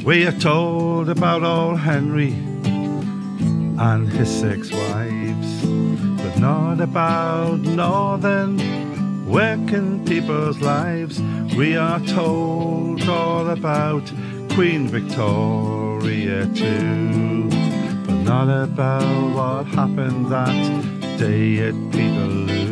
We are told about old Henry and his 6 wives, but not about northern working people's lives. We are told all about Queen Victoria too, but not about what happened that day at Peterloo.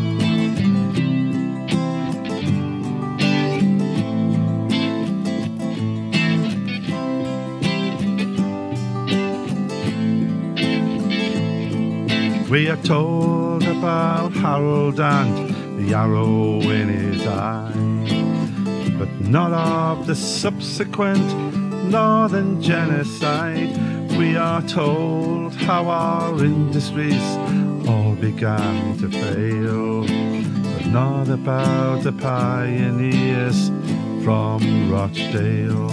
We are told about Harold and the arrow in his eye, but not of the subsequent northern genocide. We are told how our industries all began to fail, but not about the pioneers from Rochdale.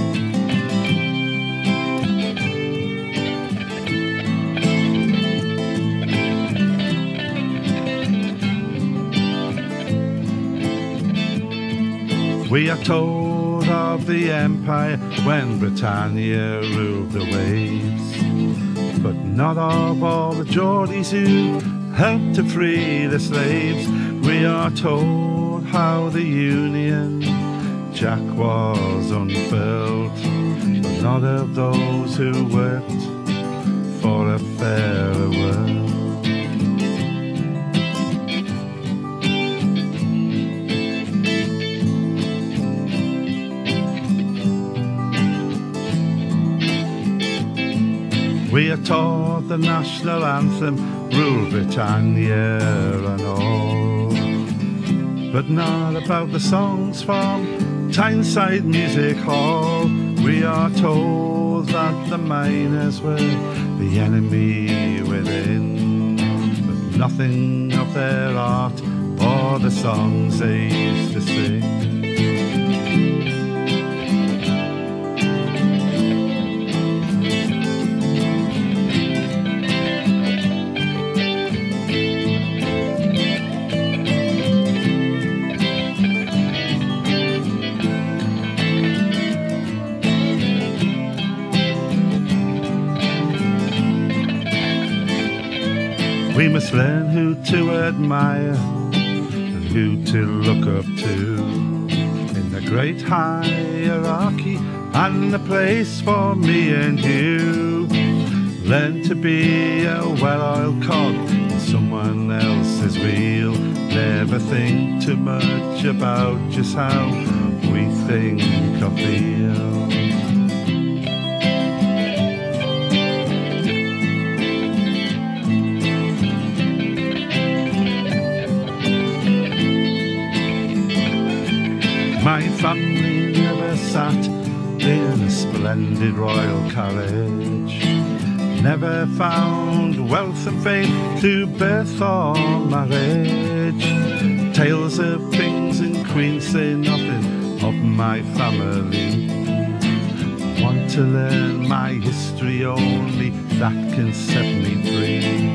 We are told of the empire when Britannia ruled the waves, but not of all the Geordies who helped to free the slaves. We are told how the Union Jack was unfurled, but not of those who worked for a fairer world. We are taught the national anthem, rule Britannia and all, but not about the songs from Tyneside Music Hall. We are told that the miners were the enemy within, but nothing of their art or the songs they used to sing. We must learn who to admire and who to look up to in the great hierarchy and the place for me and you. Learn to be a well-oiled cog in someone else's wheel. Never think too much about just how we think or feel. My family never sat in a splendid royal carriage, never found wealth and fame through birth or marriage. Tales of kings and queens say nothing of my family. I want to learn my history, only that can set me free.